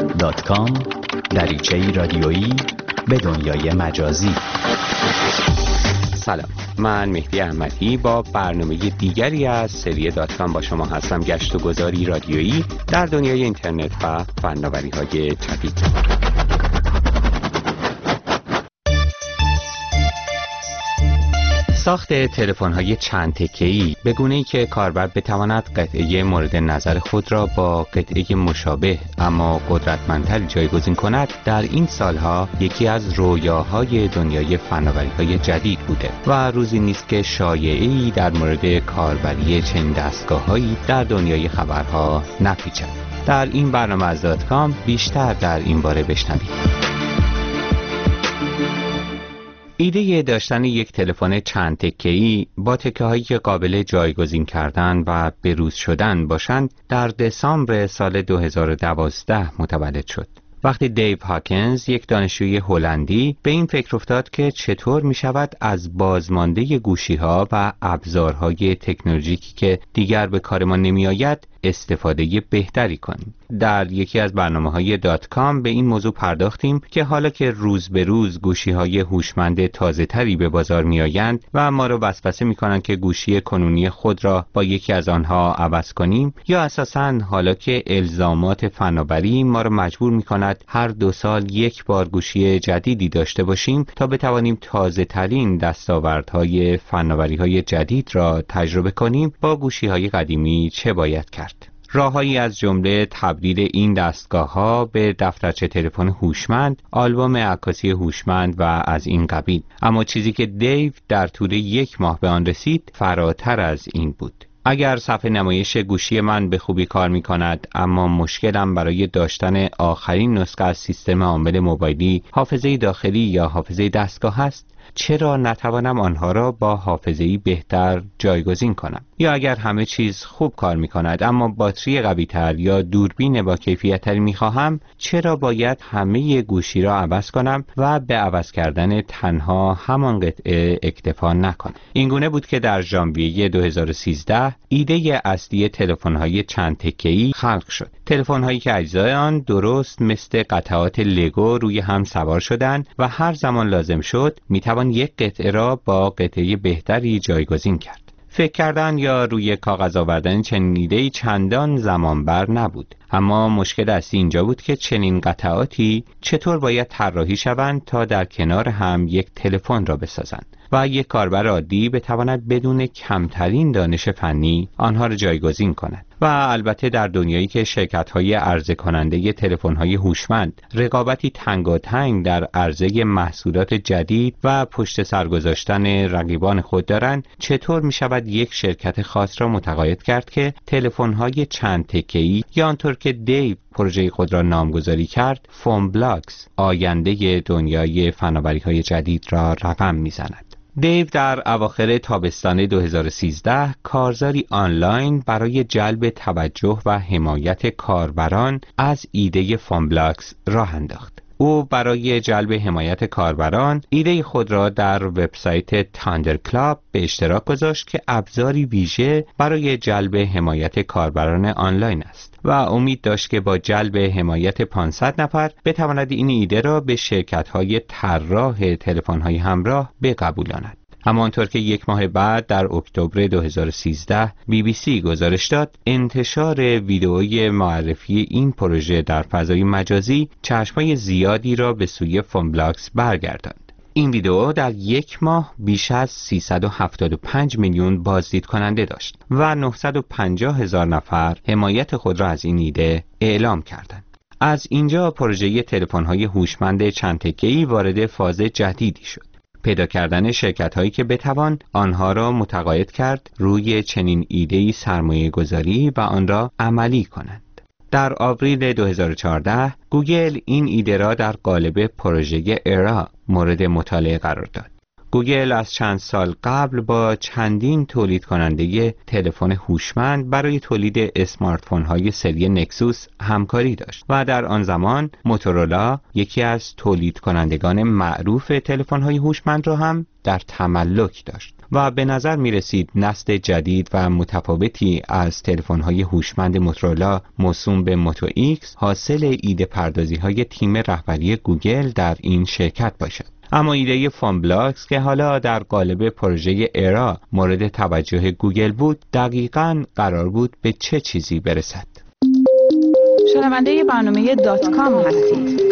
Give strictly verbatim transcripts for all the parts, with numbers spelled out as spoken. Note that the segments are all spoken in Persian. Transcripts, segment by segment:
دات کام دریچه‌ای رادیویی به دنیای مجازی. سلام، من مهدی احمدی با برنامه دیگری از سری دات کام با شما هستم. گشت و گذاری رادیویی در دنیای اینترنت و فناوری‌های جدید. ساخت تلفن‌های چند تکه‌ای به گونه‌ای که کاربر بتواند قطعه مورد نظر خود را با قطعه مشابه اما قدرتمندتر جایگزین کند در این سالها یکی از رویاهای دنیای فناوری‌های جدید بوده و روزی نیست که شایعه‌ای در مورد کاربری چنین دستگاه‌هایی در دنیای خبرها نپیچد. در این برنامه از دات کام بیشتر در این باره بشنوید. ایده داشتن یک تلفن چند تکه‌ای با تکه‌هایی که قابل جایگزین کردن و بروز شدن باشند در دسامبر سال دو هزار و دوازده متولد شد. وقتی دیو هاکنز، یک دانشجوی هلندی، به این فکر افتاد که چطور می شود از بازمانده گوشی‌ها و ابزارهای تکنولوژیکی که دیگر به کار ما نمی آید استفاده بهتری کنیم. در یکی از برنامه‌های دات کام به این موضوع پرداختیم که حالا که روز به روز گوشی‌های هوشمند تازه‌تری به بازار می‌آیند و ما را وسوسه می‌کنند که گوشی کنونی خود را با یکی از آنها عوض کنیم، یا اساساً حالا که الزامات فناوری ما را مجبور می‌کند هر دو سال یک بار گوشی جدیدی داشته باشیم تا بتوانیم تازه‌ترین دستاوردهای فناوری‌های جدید را تجربه کنیم، با گوشی‌های قدیمی چه باید کرد؟ راههایی از جمله تبدیل این دستگاه‌ها به دفترچه تلفن هوشمند، آلبوم عکاسی هوشمند و از این قبیل. اما چیزی که دیو در طول یک ماه به آن رسید فراتر از این بود. اگر صفحه نمایش گوشی من به خوبی کار می کند، اما مشکلم برای داشتن آخرین نسخه از سیستم عامل موبایلی، حافظه داخلی یا حافظه دستگاه است، چرا نتوانم آنها را با حافظه‌ای بهتر جایگزین کنم؟ یا اگر همه چیز خوب کار می کند اما باتری قوی تر یا دوربین با کیفیت تری می خواهم، چرا باید همه گوشی را عوض کنم و به عوض کردن تنها همان قطعه اکتفا نکنم؟ این گونه بود که در ژانویه دو هزار و سیزده ایده اصلی تلفن‌های چند تکه‌ای خلق شد. تلفن‌هایی که اجزای آن درست مثل قطعات لگو روی هم سوار شدند و هر زمان لازم شد می توان یک قطعه را با قطعه بهتری جایگزین کرد. فکر کردن یا روی کاغذ آوردن چنین ایده‌ای چندان زمانبر نبود، اما مشکل اصلی اینجا بود که چنین قطعاتی چطور باید طراحی شوند تا در کنار هم یک تلفن را بسازند و یک کاربر عادی بتواند بدون کمترین دانش فنی آنها را جایگزین کند. و البته در دنیایی که شرکت‌های عرضه کننده تلفن‌های هوشمند رقابتی تنگاتنگ در عرضه محصولات جدید و پشت سر گذاشتن رقیبان خود دارند، چطور می‌شود یک شرکت خاص را متقاعد کرد که تلفن‌های چند تکه‌ای یا آنطور که دیو پروژه خود را نامگذاری کرد، فونبلاکس، آینده دنیای فناوری‌های جدید را رقم می‌زند. دیو در اواخر تابستان دو هزار و سیزده کارزاری آنلاین برای جلب توجه و حمایت کاربران از ایده فونبلاکس راه انداخت. او برای جلب حمایت کاربران ایده خود را در وبسایت تاندر کلاب به اشتراک گذاشت که ابزاری ویژه برای جلب حمایت کاربران آنلاین است و امید داشت که با جلب حمایت پانصد نفر بتواند این ایده را به شرکت‌های طراح تلفن‌های همراه بقبولاند. همانطور که یک ماه بعد در اکتبر دو هزار و سیزده بی بی سی گزارش داد، انتشار ویدئوی معرفی این پروژه در فضای مجازی چشمای زیادی را به سوی فونبلاکس برگرداند. این ویدئو در یک ماه بیش از سیصد و هفتاد و پنج میلیون بازدید کننده داشت و نهصد و پنجاه هزار نفر حمایت خود را از این ایده اعلام کردند. از اینجا پروژه تلفن‌های هوشمند چند تکه‌ای وارد فاز جدیدی شد. پیدا کردن شرکت‌هایی که بتوان آنها را متقاعد کرد روی چنین ایده‌ای سرمایه گذاری و آن را عملی کنند. در آوریل دو هزار و چهارده گوگل این ایده را در قالب پروژه ارا مورد مطالعه قرار داد. گوگل از چند سال قبل با چندین تولید کننده تلفن هوشمند برای تولید اسمارت فون‌های سری نکسوس همکاری داشت و در آن زمان موتورولا یکی از تولید کنندگان معروف تلفن‌های هوشمند را هم در تملک داشت و به نظر می رسید نسل جدید و متفاوتی از تلفن‌های هوشمند موتورولا موسوم به موتو ایکس حاصل ایده پردازی های تیم رهبری گوگل در این شرکت باشد. اما ایده فونبلاکس که حالا در قالب پروژه ایرا مورد توجه گوگل بود دقیقاً قرار بود به چه چیزی برسد؟ شنونده برنامه دات کام هستید.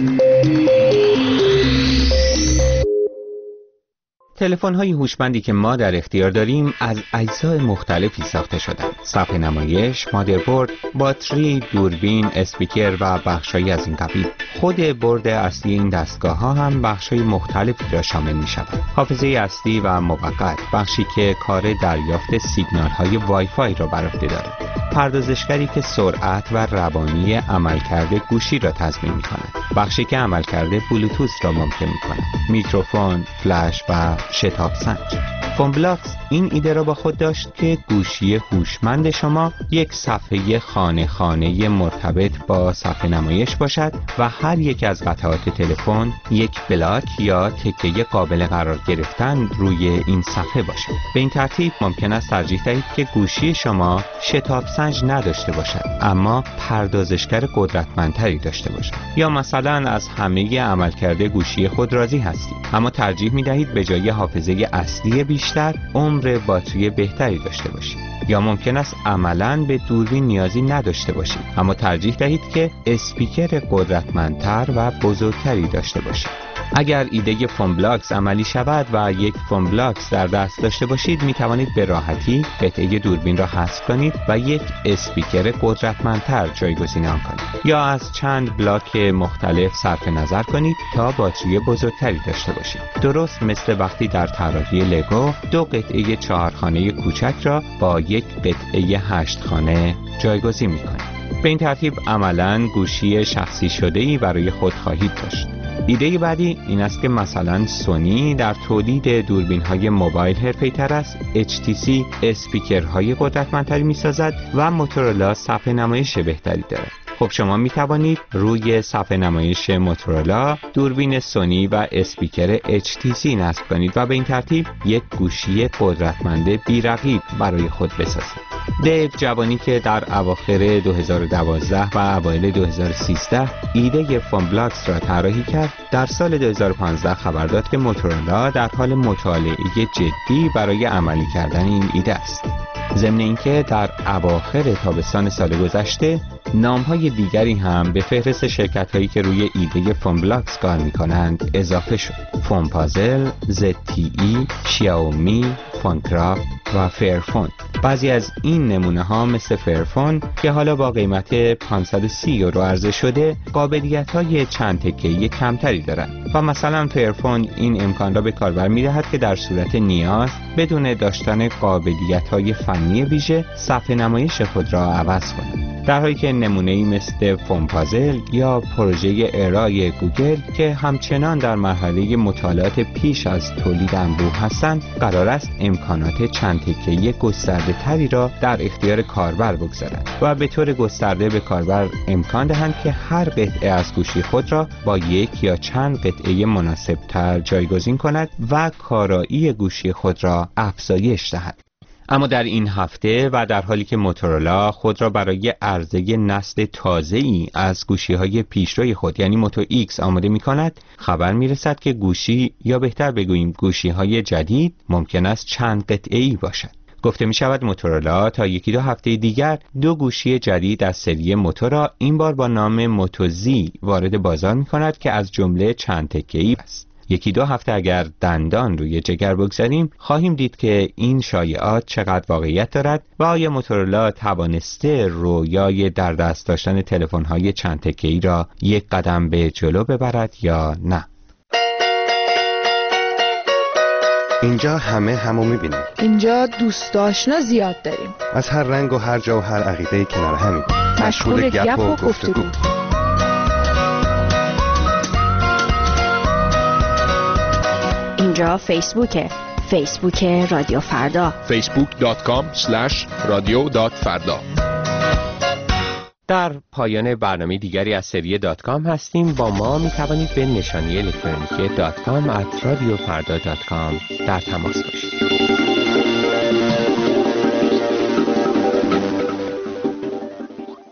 تلفن‌های هوشمندی که ما در اختیار داریم از اجزای مختلفی ساخته شدند. صفحه نمایش، مادربرد، باتری، دوربین، اسپیکر و بخش‌هایی از این قبیل. خود برد اصلی این دستگاه‌ها هم بخش‌های مختلفی را شامل می‌شود. حافظه اصلی و موقت، بخشی که کار دریافت سیگنال‌های وای فای را بر عهده دارد. پردازشگری که سرعت و روانی عملکرد گوشی را تضمین می‌کند. بخشی که عملکرد بلوتوث را ممکن می‌کند. میکروفون، فلش و شتاب سنج. فونبلاکس این ایده را با خود داشت که گوشی هوشمند شما یک صفحه خانه خانه مرتبط با صفحه نمایش باشد و هر یک از قطعات تلفن یک بلاک یا تکه قابل قرار گرفتن روی این صفحه باشد. به این ترتیب ممکن است ترجیح دهید که گوشی شما شتاب سنج نداشته باشد اما پردازشگر قدرتمندتری داشته باشد، یا مثلا از همه عملکرد گوشی خود راضی هستید اما ترجیح می دهید به جای حافظه اصلی بیشتر عمر باتری بهتری داشته باشید، یا ممکن است عملاً به دوربین نیازی نداشته باشید اما ترجیح دهید که اسپیکر قدرتمندتر و بزرگتری داشته باشید. اگر ایده فونبلاکس عملی شود و یک فونبلاکس در دست داشته باشید می توانید به راحتی قطعه دوربین را حذف کنید و یک اسپیکر قدرتمندتر جایگزین آن کنید، یا از چند بلاک مختلف صرف نظر کنید تا باتری بزرگتری داشته باشید. درست مثل وقتی در طراحی لگو دو قطعه چهارخانه کوچک را با یک قطعه هشت خانه جایگزین می کنید. به این ترتیب عملاً گوشی شخصی شده‌ای برای خود خواهید داشت. ایده بعدی این است که مثلا سونی در تولید دوربین‌های موبایل حرفه‌ای‌تر است، اچ تی سی اسپیکرهای قدرتمندتری می‌سازد و موتورولا صفحه نمایش بهتری دارد. خب شما می توانید روی صفحه نمایش موتورولا دوربین سونی و اسپیکر اچ تی سی نصب کنید و به این ترتیب یک گوشی قدرتمند بی‌رقیب برای خود بسازید. دیو جوانی که در اواخر دو هزار و دوازده و اوایل دو هزار و سیزده ایده فونبلاکس را طراحی کرد، در سال دو هزار و پانزده خبر داد که موتورولا در حال مطالعه جدی برای عملی کردن این ایده است. ضمن اینکه در اواخر تابستان سال گذشته نام‌های دیگری هم به فهرست شرکت‌هایی که روی ایده فونبلاکس کار می‌کنند اضافه شد: فونپازل، زد تی ای، شیائومی، فونکرافت و فیرفون. بعضی از این نمونه ها مثل فیرفون که حالا با قیمت پانصد و سی یورو عرضه شده قابلیت‌های چند تکه‌ای کمتری دارند و مثلا فیرفون این امکان را به کاربر می‌دهد که در صورت نیاز بدون داشتن قابلیت‌های فنی ویژه صفحه نمایش خود را عوض کند، در حالی که نمونه‌ای مثل فونپازل یا پروژه ارائه گوگل که همچنان در مرحله مطالعات پیش از تولید انبوه هستند قرار است امکانات چند تکه‌ای گسترده تری را در اختیار کاربر بگذارند و به طور گسترده به کاربر امکان دهند که هر قطعه از گوشی خود را با یک یا چند قطعه مناسب تر جایگزین کند و کارایی گوشی خود را افزایش دهد. اما در این هفته و در حالی که موتورولا خود را برای عرضه نسل تازه‌ای از گوشی‌های پیشروی خود یعنی موتو ایکس آماده می‌کند، خبر می‌رسد که گوشی یا بهتر بگوییم گوشی‌های جدید ممکن است چند قطعه‌ای باشد. گفته می شود موتورولا تا یکی دو هفته دیگر دو گوشی جدید از سری موتو را این بار با نام موتو زی وارد بازار می کند که از جمله چند تکه‌ای است. یکی دو هفته اگر دندان روی جگر بگذاریم خواهیم دید که این شایعات چقدر واقعیت دارد و آیا موتورولا توانسته رویای در دست داشتن تلفن‌های چند تکه‌ای را یک قدم به جلو ببرد یا نه. اینجا همه همو میبینیم. اینجا دوست آشنا زیاد داریم. از هر رنگ و هر جا و هر عقیده کنار همیم. مشغول گپ و گفتگو. اینجا فیسبوکه، فیسبوک رادیو فردا، فیسبوک دات کام اسلش رادیو دات فردا. در پایان برنامه دیگری از سری دات کام هستیم. با ما می توانید به نشانی الکترونیکی دات کام ات رادیو فردا دات کام در تماس باشید.